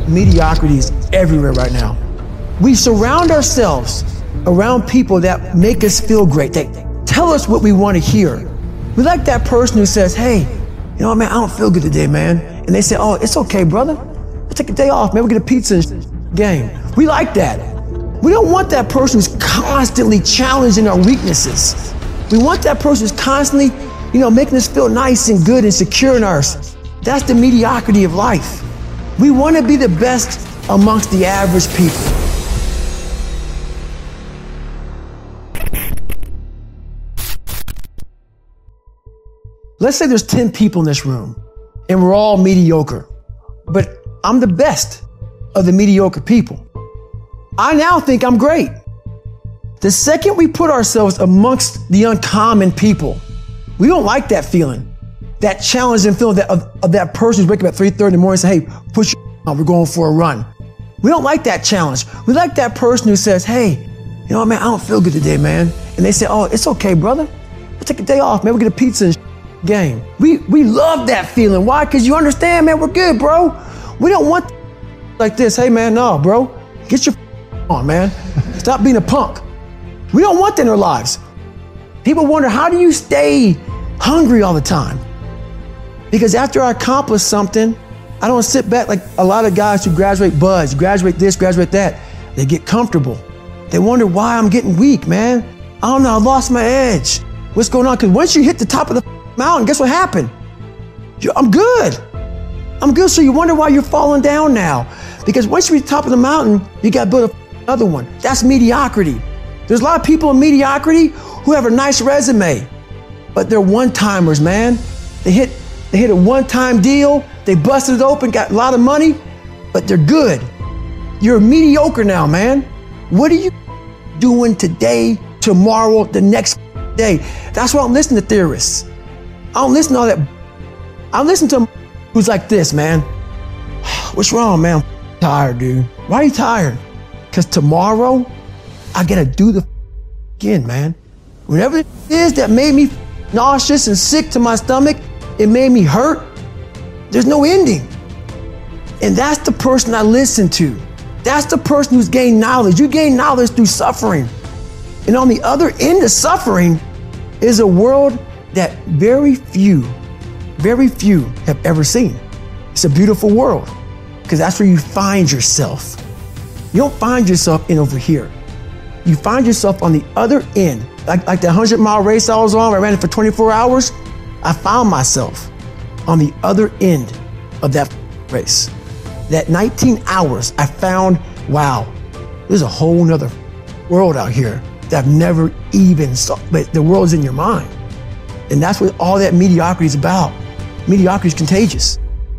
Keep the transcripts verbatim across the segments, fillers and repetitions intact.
mediocrity is everywhere right now. We surround ourselves around people that make us feel great. They tell us what we want to hear. We like that person who says, hey, you know what, man, I don't feel good today, man. And they say, oh, it's okay, brother. Let's take a day off, man. We'll get a pizza and game. We like that. We don't want that person who's constantly challenging our weaknesses. We want that person who's constantly, you know, making us feel nice and good and secure in ours. That's the mediocrity of life. We want to be the best amongst the average people. Let's say there's ten people in this room and we're all mediocre, but I'm the best of the mediocre people. I now think I'm great. The second we put ourselves amongst the uncommon people, we don't like that feeling, that challenging feeling that, of, of that person who's waking up at three thirty in the morning and say, hey, push your on, we're going for a run. We don't like that challenge. We like that person who says, hey, you know what, man, I don't feel good today, man. And they say, oh, it's okay, brother. We'll take a day off, man. We'll get a pizza and game. We we love that feeling. Why? Because you understand, man, we're good, bro. We don't want like this. Hey, man, no, bro. Get your on, man. Stop being a punk. We don't want that in our lives. People wonder, how do you stay hungry all the time? Because after I accomplish something, I don't sit back like a lot of guys who graduate buds, graduate this, graduate that. They get comfortable. They wonder why I'm getting weak, man. I don't know, I lost my edge. What's going on? Because once you hit the top of the mountain, guess what happened? You're, I'm good. I'm good, so you wonder why you're falling down now. Because once you reach the top of the mountain, you got to build another one. That's mediocrity. There's a lot of people in mediocrity who have a nice resume, but they're one-timers, man. They hit, they hit a one-time deal, they busted it open, got a lot of money, but they're good. You're mediocre now, man. What are you doing today, tomorrow, the next day? That's why I don't listen to theorists. I don't listen to all that. I listen to them who's like this, man. What's wrong, man? I'm tired, dude. Why are you tired? Because tomorrow, I gotta do the again, man. Whatever it is that made me nauseous and sick to my stomach, it made me hurt. There's no ending. And that's the person I listen to. That's the person who's gained knowledge. You gain knowledge through suffering. And on the other end of suffering is a world that very few, very few have ever seen. It's a beautiful world because that's where you find yourself. You don't find yourself in over here. You find yourself on the other end. Like, like the hundred mile race I was on, where I ran it for twenty-four hours. I found myself on the other end of that race. That nineteen hours, I found, wow, there's a whole nother world out here that I've never even saw, but the world's in your mind. And that's what all that mediocrity is about. Mediocrity is contagious.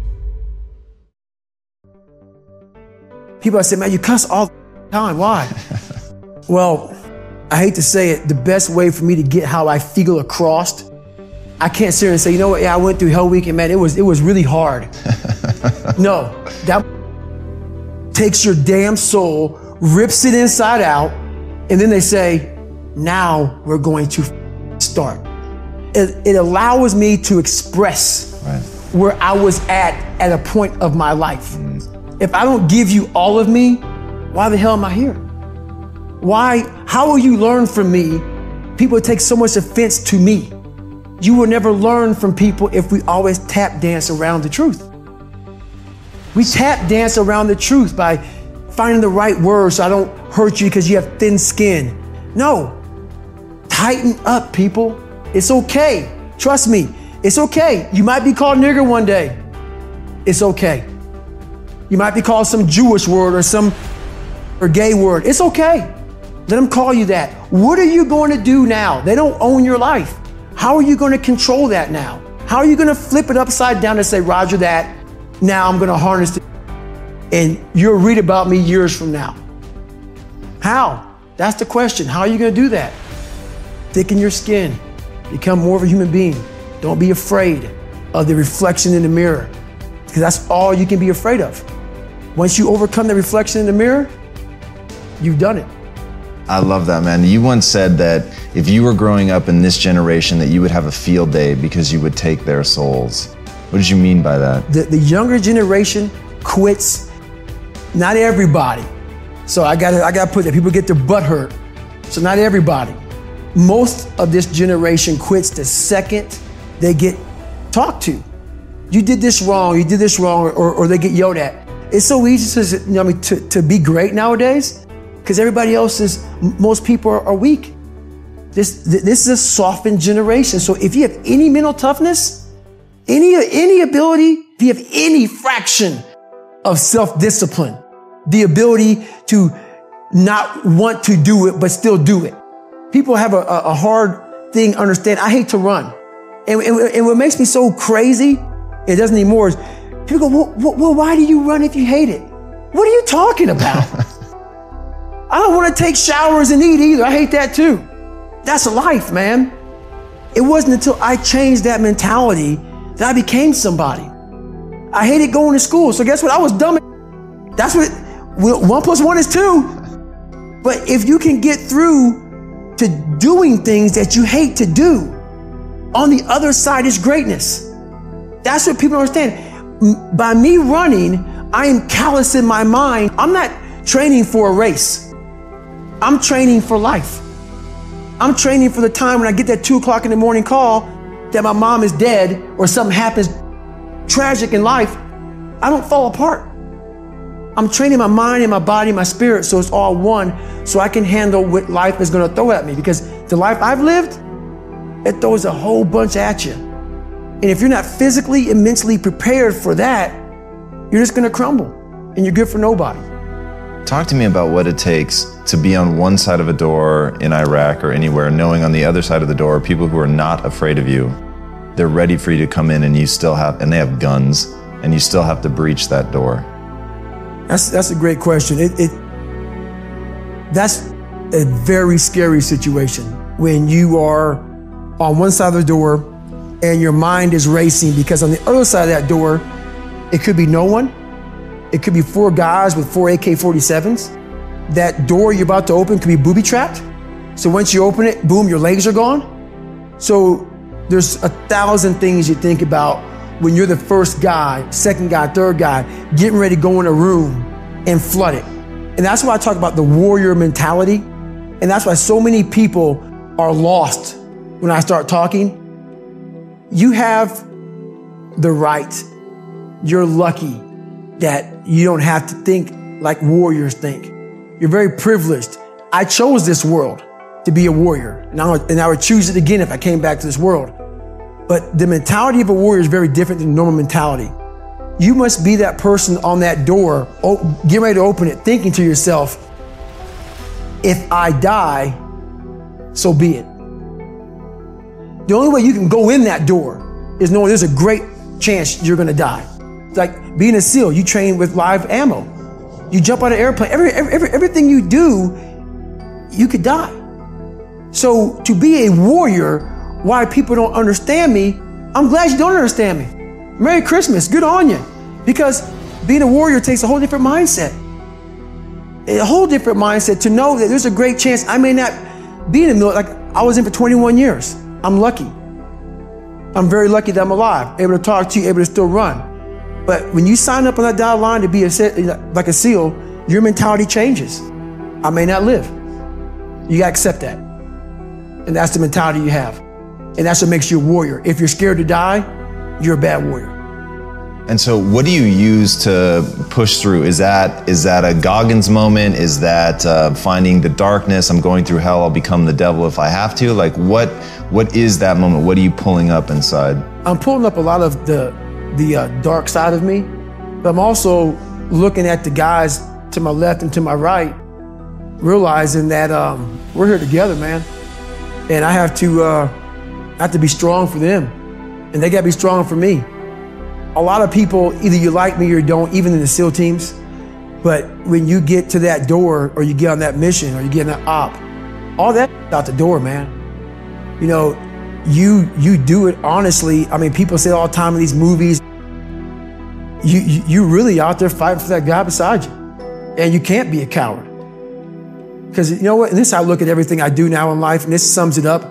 People say, man, you cuss all the time, why? Well, I hate to say it, the best way for me to get how I feel across, I can't sit here and say, you know what, yeah, I went through Hell Week and man, it was, it was really hard. No, that takes your damn soul, rips it inside out, and then they say, now we're going to start. It, it allows me to express right. where I was at at a point of my life. Mm. If I don't give you all of me, why the hell am I here? Why, how will you learn from me? People take so much offense to me. You will never learn from people if we always tap dance around the truth. We tap dance around the truth by finding the right words so I don't hurt you because you have thin skin. No, tighten up, people. It's okay. Trust me, it's okay. You might be called nigger one day. It's okay. You might be called some Jewish word or some or gay word. It's okay. Let them call you that. What are you going to do now? They don't own your life. How are you going to control that now? How are you going to flip it upside down and say, Roger that, now I'm going to harness it, and you'll read about me years from now? How? That's the question. How are you going to do that? Thicken your skin. Become more of a human being. Don't be afraid of the reflection in the mirror, because that's all you can be afraid of. Once you overcome the reflection in the mirror, you've done it. I love that, man. You once said that if you were growing up in this generation, that you would have a field day because you would take their souls. What did you mean by that? The, the younger generation quits not everybody. So I got I got to put that. People get their butt hurt. So not everybody. Most of this generation quits the second they get talked to. You did this wrong, you did this wrong, or, or they get yelled at. It's so easy to, you know, I mean, to, to be great nowadays because everybody else is, most people are, are weak. This, this is a softened generation. So if you have any mental toughness, any, any ability, if you have any fraction of self-discipline, the ability to not want to do it, but still do it. People have a, a hard thing to understand. I hate to run. And, and, and what makes me so crazy, it doesn't anymore, is people go, well, well, why do you run if you hate it? What are you talking about? I don't want to take showers and eat either. I hate that too. That's life, man. It wasn't until I changed that mentality that I became somebody. I hated going to school. So guess what? I was dumb. That's what, one plus one is two. But if you can get through to doing things that you hate to do, on the other side is greatness. That's what people don't understand. By me running, I am callous in my mind. I'm not training for a race. I'm training for life. I'm training for the time when I get that two o'clock in the morning call that my mom is dead or something happens tragic in life. I don't fall apart. I'm training my mind and my body and my spirit so it's all one, so I can handle what life is going to throw at me, because the life I've lived, it throws a whole bunch at you. And if you're not physically and mentally prepared for that, you're just going to crumble and you're good for nobody. Talk to me about what it takes to be on one side of a door in Iraq or anywhere, knowing on the other side of the door are people who are not afraid of you. They're ready for you to come in and you still have, and they have guns, and you still have to breach that door. That's that's a great question. It, it that's a very scary situation when you are on one side of the door and your mind is racing, because on the other side of that door, it could be no one. It could be four guys with four A K forty-sevens. That door you're about to open could be booby trapped. So once you open it, boom, your legs are gone. So there's a thousand things you think about when you're the first guy, second guy, third guy, getting ready to go in a room and flood it. And that's why I talk about the warrior mentality. And that's why so many people are lost when I start talking. You have the right. You're lucky that you don't have to think like warriors think. You're very privileged. I chose this world to be a warrior, and I would, and I would choose it again if I came back to this world. But the mentality of a warrior is very different than normal mentality. You must be that person on that door, get ready to open it, thinking to yourself, if I die, so be it. The only way you can go in that door is knowing there's a great chance you're gonna die. It's like being a SEAL, you train with live ammo. You jump out of an airplane, every, every, everything you do, you could die. So to be a warrior, why people don't understand me, I'm glad you don't understand me. Merry Christmas, good on you. Because being a warrior takes a whole different mindset. A whole different mindset to know that there's a great chance I may not be in the military. Like I was in for twenty-one years. I'm lucky. I'm very lucky that I'm alive, able to talk to you, able to still run. But when you sign up on that dotted line to be a, like a SEAL, your mentality changes. I may not live. You gotta accept that. And that's the mentality you have. And that's what makes you a warrior. If you're scared to die, you're a bad warrior. And so what do you use to push through? Is that is that a Goggins moment? Is that uh, finding the darkness? I'm going through hell, I'll become the devil if I have to? Like what what is that moment? What are you pulling up inside? I'm pulling up a lot of the, the uh, dark side of me, but I'm also looking at the guys to my left and to my right, realizing that um, we're here together, man. And I have to, uh, I have to be strong for them, and they gotta be strong for me. A lot of people, either you like me or you don't, even in the SEAL teams, but when you get to that door or you get on that mission or you get on that op, all that out the door, man. You know, you you do it honestly. I mean, people say all the time in these movies, you, you, you really out there fighting for that guy beside you. And you can't be a coward. Because you know what, and this is how I look at everything I do now in life, and this sums it up.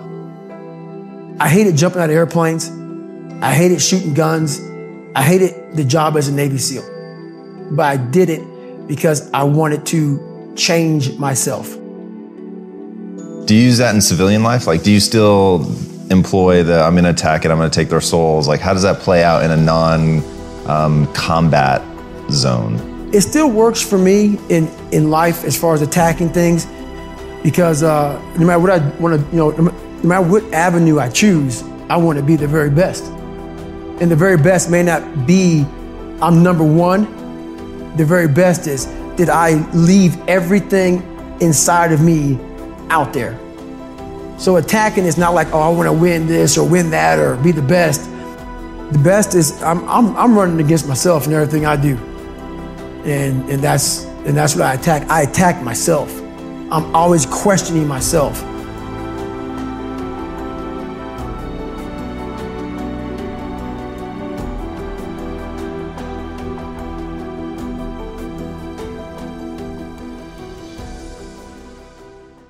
I hated jumping out of airplanes. I hated shooting guns. I hated the job as a Navy SEAL. But I did it because I wanted to change myself. Do you use that in civilian life? Like, do you still employ the, I'm going to attack it, I'm going to take their souls? Like, how does that play out in a non-combat um, zone? It still works for me in, in life as far as attacking things, because uh, no matter what I want to, you know, no matter what avenue I choose, I want to be the very best. And the very best may not be I'm number one. The very best is, did I leave everything inside of me out there? So attacking is not like, oh, I want to win this or win that or be the best. The best is I'm I'm I'm running against myself in everything I do, and and that's and that's what I attack. I attack myself. I'm always questioning myself.